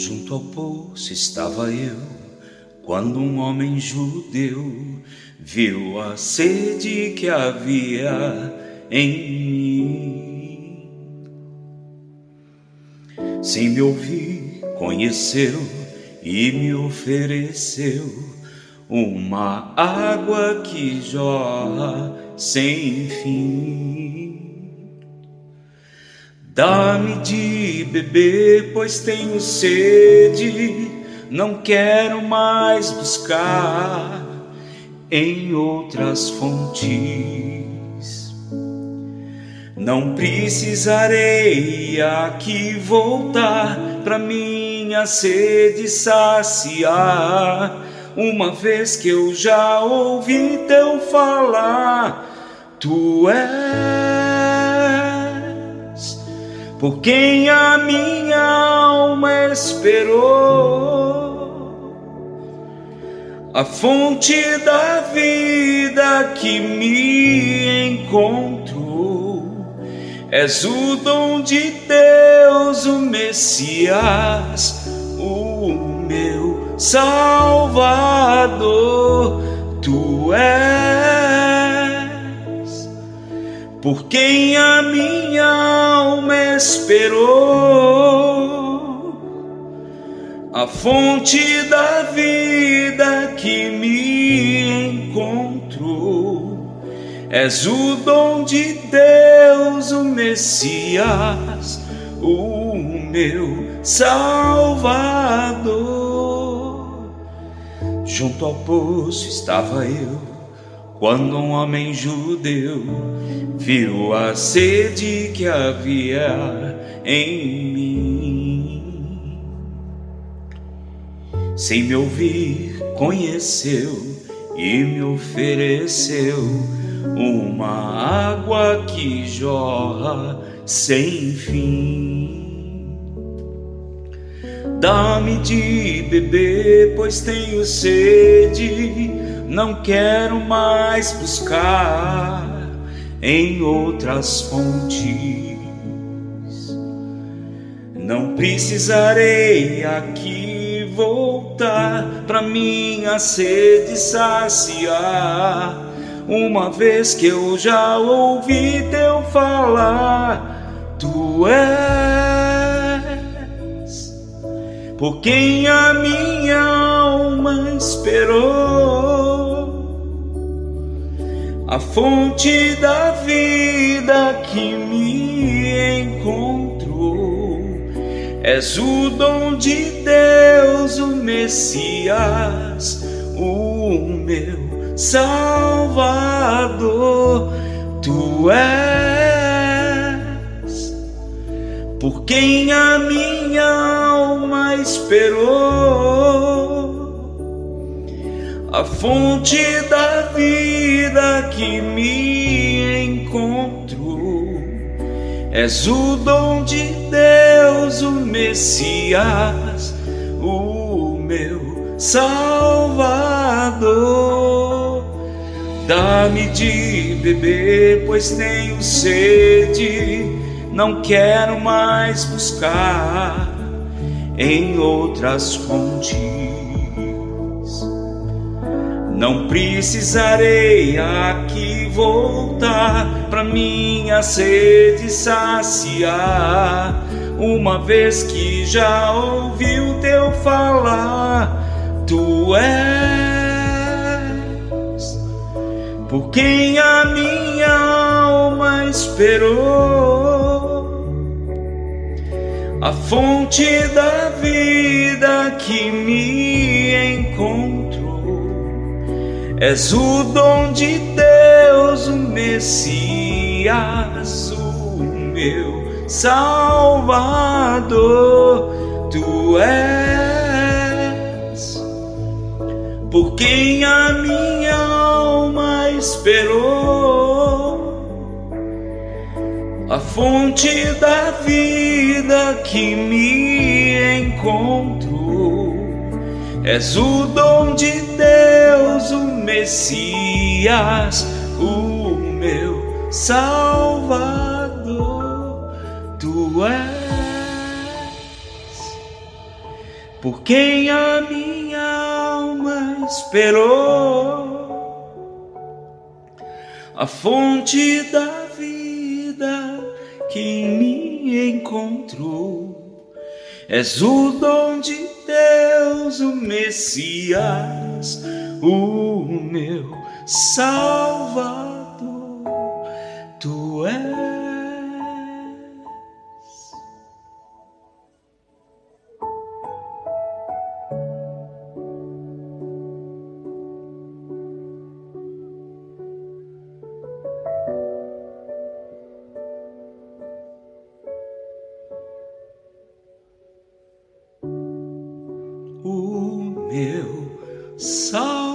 Junto ao poço estava eu, quando um homem judeu viu a sede que havia em mim. Sem me ouvir, conheceu e me ofereceu uma água que jorra sem fim. Dá-me de beber, pois tenho sede, não quero mais buscar em outras fontes. Não precisarei aqui voltar pra minha sede saciar, uma vez que eu já ouvi teu falar. Tu és por quem a minha alma esperou, a fonte da vida que me encontrou. És o dom de Deus, o Messias, o meu Salvador. Tu és por quem a minha alma esperou, a fonte da vida que me encontrou. És o dom de Deus, o Messias, o meu Salvador. Junto ao poço estava eu, quando um homem judeu viu a sede que havia em mim. Sem me ouvir, conheceu e me ofereceu uma água que jorra sem fim. Dá-me de beber, pois tenho sede, não quero mais buscar em outras fontes. Não precisarei aqui voltar pra minha sede saciar, uma vez que eu já ouvi teu falar. Tu és por quem a minha alma esperou, a fonte da vida que me encontrou. És o dom de Deus, o Messias, o meu Salvador. Tu és por quem a minha alma esperou, a fonte da vida que me encontrou. És o dom de Deus, o Messias, o meu Salvador. Dá-me de beber, pois tenho sede, não quero mais buscar em outras fontes. Não precisarei aqui voltar pra minha sede saciar, uma vez que já ouvi o teu falar. Tu és por quem a minha alma esperou, a fonte da vida que me encontrou. És o dom de Deus, o Messias, o meu Salvador. Tu és por quem a minha alma esperou, a fonte da vida que me encontrou. És o dom de Deus, o Messias, o meu Salvador. Tu és por quem a minha alma esperou, a fonte da vida que em mim encontrou. És o dom de Deus, o Messias, o meu Salvador, tu és. O meu Salvador.